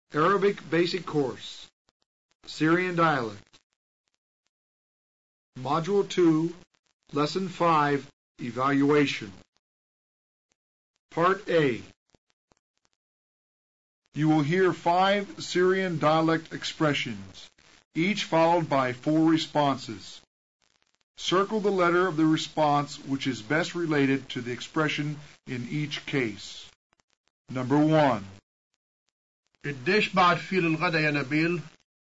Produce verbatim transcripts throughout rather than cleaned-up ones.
Arabic Basic Course, Syrian Dialect. Module two, Lesson five, Evaluation. Part A. You will hear five Syrian dialect expressions, each followed by four responses. Circle the letter of the response which is best related to the expression in each case. Number one. قديش بعد في للغدا يا نبيل؟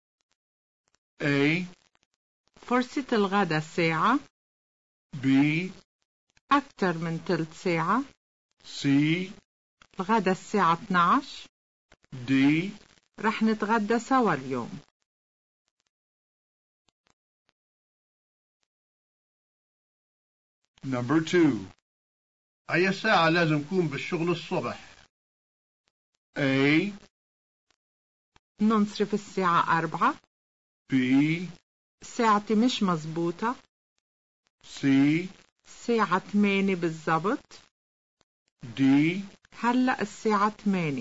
A. فرصة الغدا ساعة. B. أكثر من تلت ساعة. C. الغدا الساعة اثنعش. D. رح نتغدى سوا اليوم. Number two. أي ساعة لازم كون بالشغل الصبح؟ A. ننصرف الساعة أربعة. B. ساعتي مش مزبوطة. C. الساعة ثمانية بالضبط. D. هلأ الساعة ثمانية.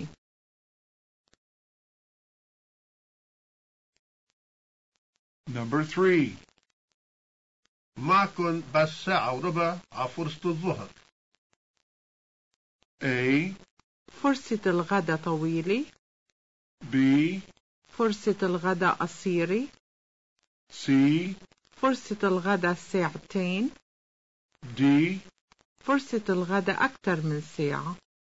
Number three. معكن بس ساعة وربع على فرصة الظهر. A. فرصة الغدا طويلة. B. فرصة الغدا قصيرة. C. فرصة الغدا ساعتين. D. فرصة الغدا أكثر من ساعة.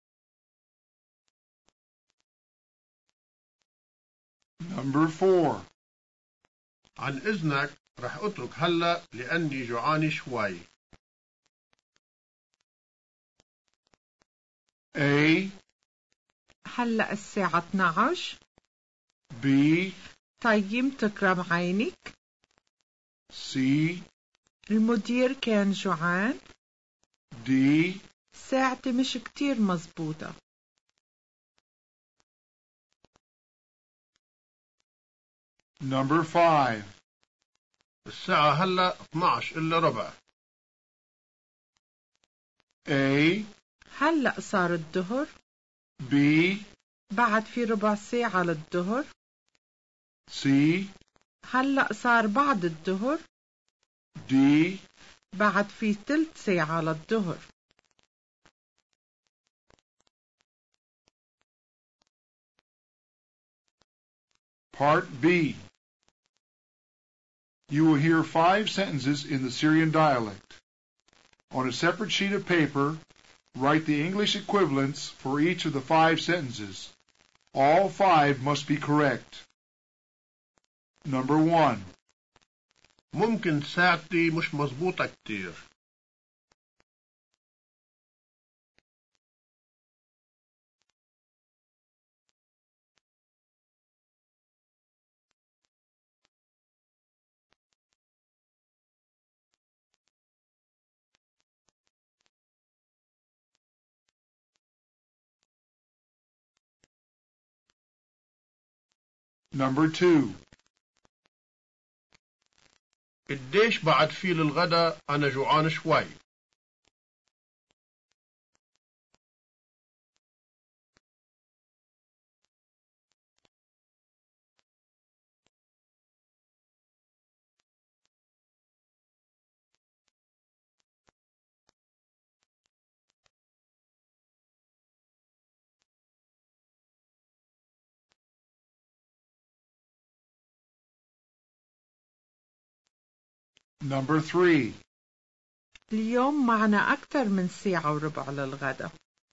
Number four. عن إذنك رح أترك هلأ لأني جوعان شوي. A. هلأ الساعة اثنعش. B. طيب تكرم عينك. C. المدير كان جوعان. D. ساعتي مش كتير مزبوطة. Number five. الساعة هلأ اثنعش إلا ربع. A. هلأ صار الظهر. B. بعد في ربع ساعة للظهر. C. هلأ صار بعد الظهر. D. بعد في تلت ساعة للظهر. Part B. You will hear five sentences in the Syrian dialect. On a separate sheet of paper, write the English equivalents for each of the five sentences. All five must be correct. Number one. ممكن ساعتي مش مزبوطة كتير. Number two. قديش بعد في للغدا أنا جوعان شوي. Number three. اليوم معنا أكثر من ساعة وربع للغدا.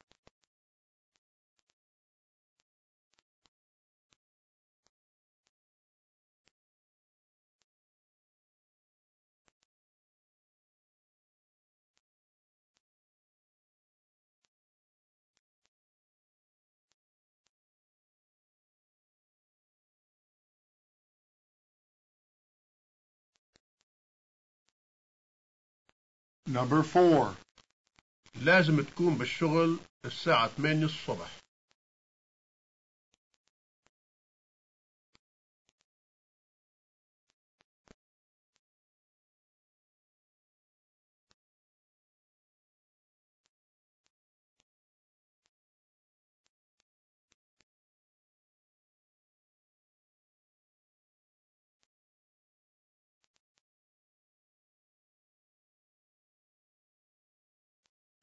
Number four. لازم تكون بالشغل الساعة ثمانية الصبح.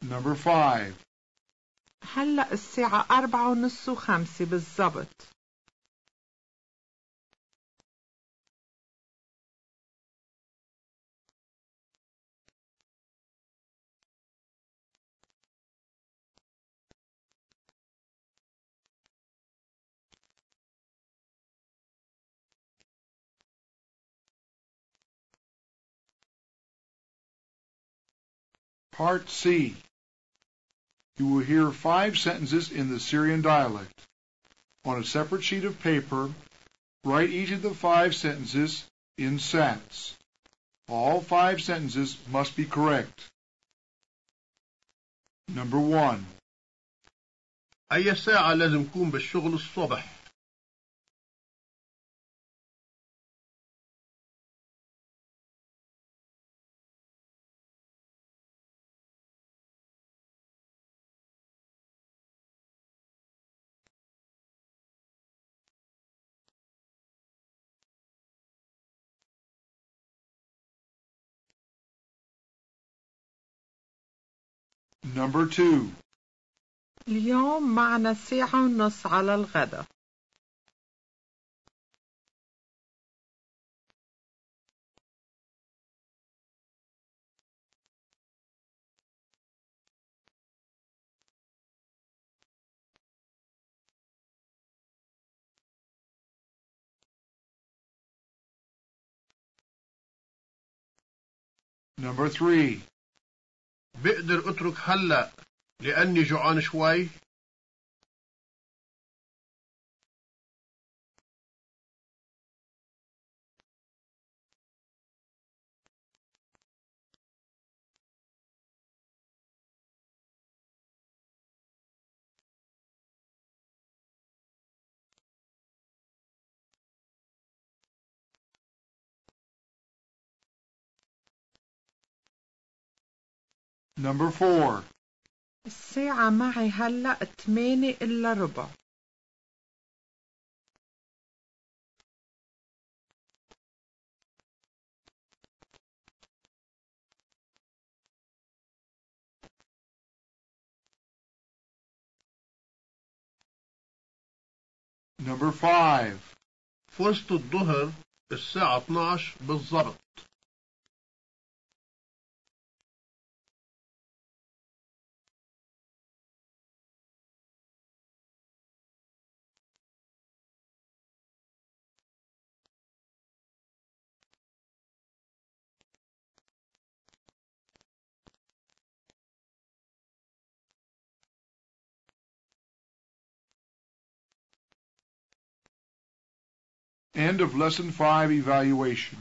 Number five. هلأ الساعة أربعة ونص وخمسة بالضبط. Part C. You will hear five sentences in the Syrian dialect. On a separate sheet of paper, write each of the five sentences in sats. All five sentences must be correct. Number one. أي ساعة لازم كون بالشغل الصبح؟ Number two. اليوم معنا ساعة ونص على الغداء. Number three. بقدر أترك هلأ لأني جوعان شوي؟ Number four. الساعة معي هلأ ثمانية إلا ربع. Number five. فرصة الظهر الساعة اثناشر بالضبط. End of Lesson five evaluation.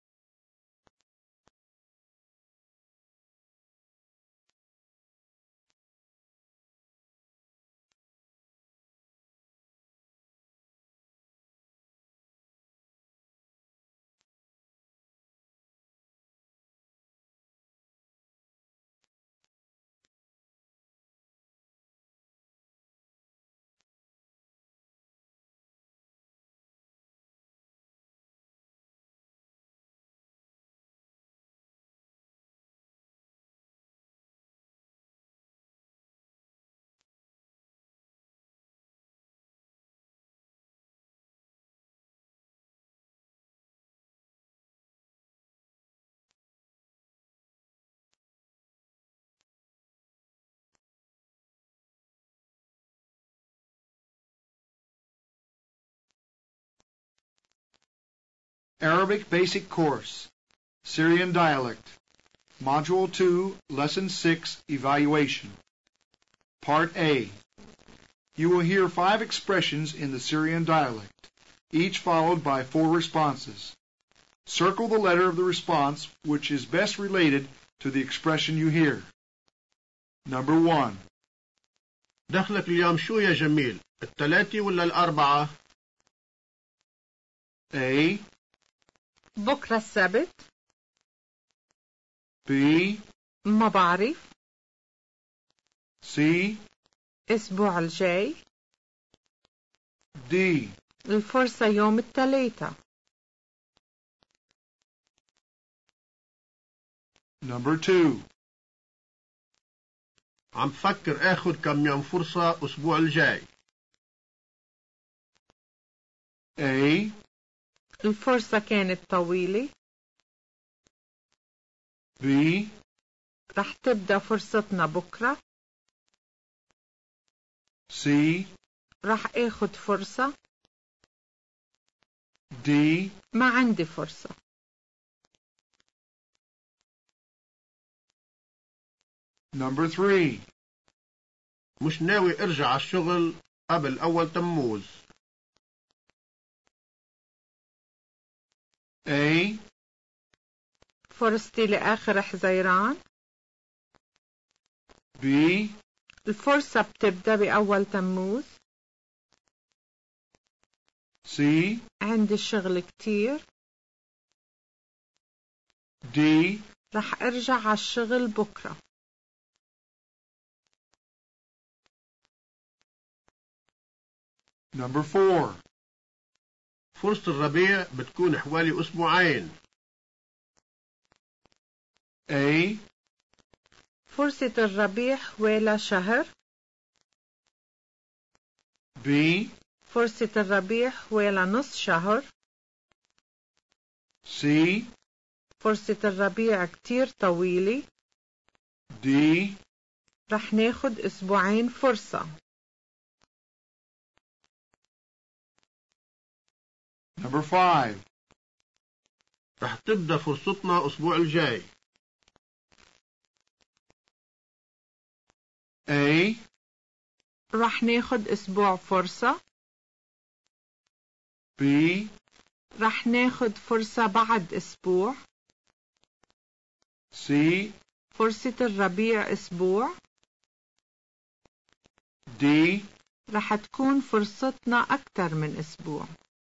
Arabic Basic Course, Syrian Dialect, Module two, Lesson six, Evaluation. Part A. You will hear five expressions in the Syrian dialect, each followed by four responses. Circle the letter of the response which is best related to the expression you hear. Number one. دخلك اليوم شو يا جميل؟ الثلاثة ولا الأربعة؟ A. بكرة السبت. B. ما بعرف. C. الأسبوع الجاي. D. الفرصة يوم الثلاثاء. Number two. عم فكر اخد كم يوم فرصة اسبوع الجاي. A. الفرصة كانت طويلة. B. رح تبدأ فرصتنا بكرة. C. رح اخد فرصة. D. ما عندي فرصة. Number three. مش ناوي ارجع على الشغل قبل اول تموز. A. فرصتي لآخر حزيران. B. الفرصة بتبدأ بأول تموز. C. عندي شغل كتير. D. رح ارجع على الشغل بكرة. Number four. فرصة الربيع بتكون حوالي اسبوعين. A. فرصة الربيع حوالي شهر. B. فرصة الربيع حوالي نص شهر. C. فرصة الربيع كتير طويلة. D. رح ناخد أسبوعين فرصة. Number five. رح تبدأ فرصتنا اسبوع الجاي. A. رح ناخد أسبوع فرصة. B. رح ناخد فرصة بعد أسبوع. C. فرصة الربيع أسبوع. D. رح تكون فرصتنا أكتر من أسبوع.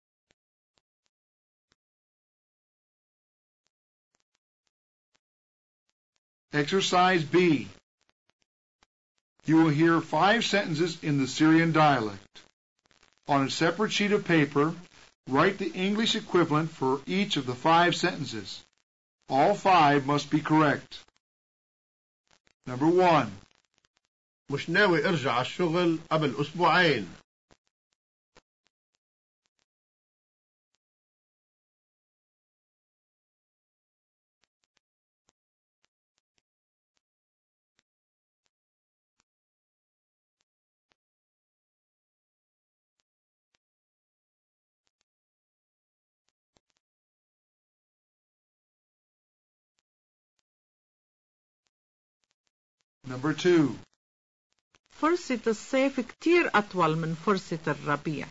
Exercise B. You will hear five sentences in the Syrian dialect. On a separate sheet of paper, write the English equivalent for each of the five sentences. All five must be correct. Number one. مش ناوي ارجع على الشغل قبل اسبوعين. Number two. فرصة الصيف كتير أطول من فرصة الربيع.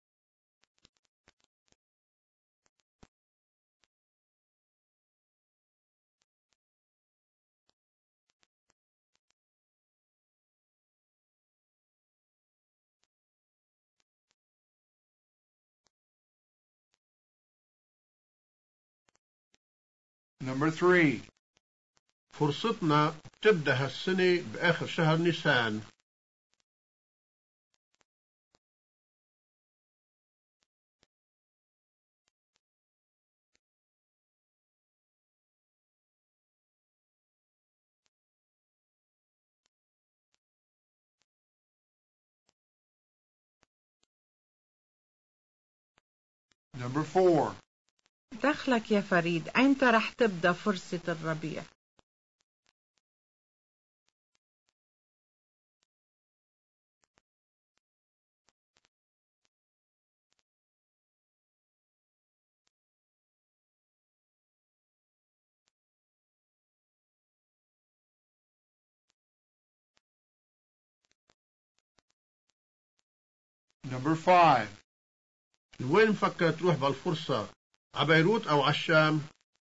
Number three. فرصتنا تبدأ هالسنة بآخر شهر نيسان. Number four. دخلك يا فريد، أنت رح تبدأ فرصة الربيع. Number five. لوين مفكر تروح بالفرصة؟ ع بيروت أو عالشام؟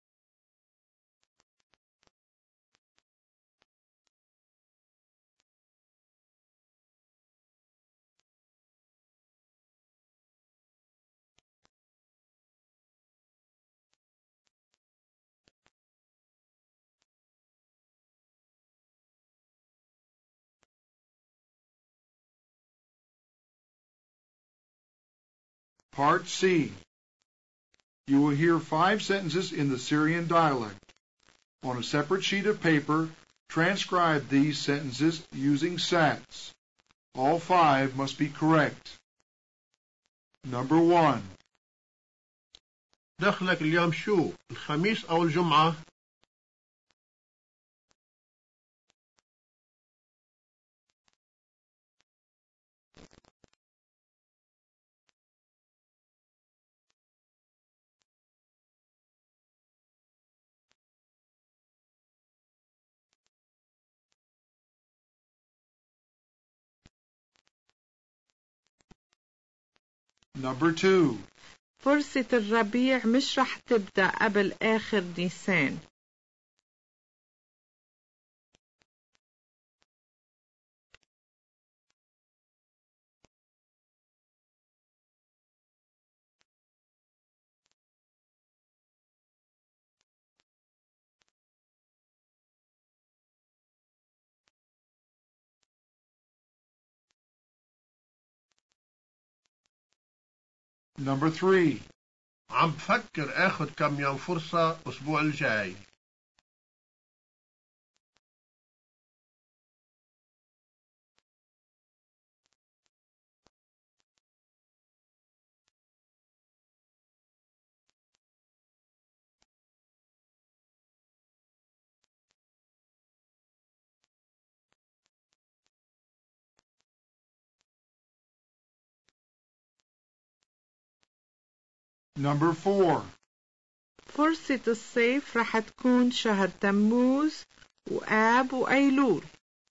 Part C. You will hear five sentences in the Syrian dialect. On a separate sheet of paper, Transcribe these sentences using S A Ts. All five must be correct. Number one. دخلك اليوم شو؟ الخميس أو الجمعة؟ Number two. فرصة الربيع مش رح تبدأ قبل آخر نيسان. Number three. عم بفكر اخد كم يوم فرصة الأسبوع الجاي. Number four. فرصة الصيف رح تكون شهر تموز وآب وأيلول.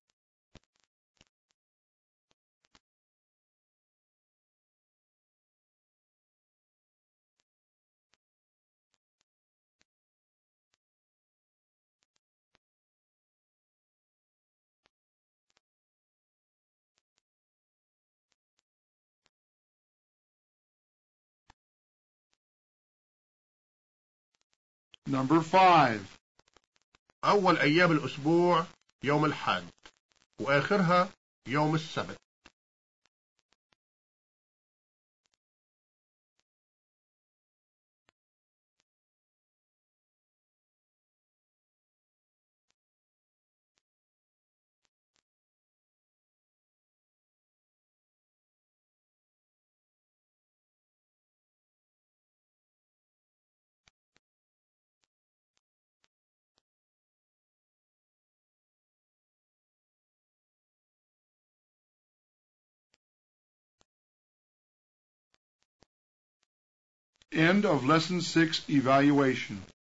Number five. أول أيام الأسبوع يوم الأحد وآخرها يوم السبت. End of Lesson six Evaluation.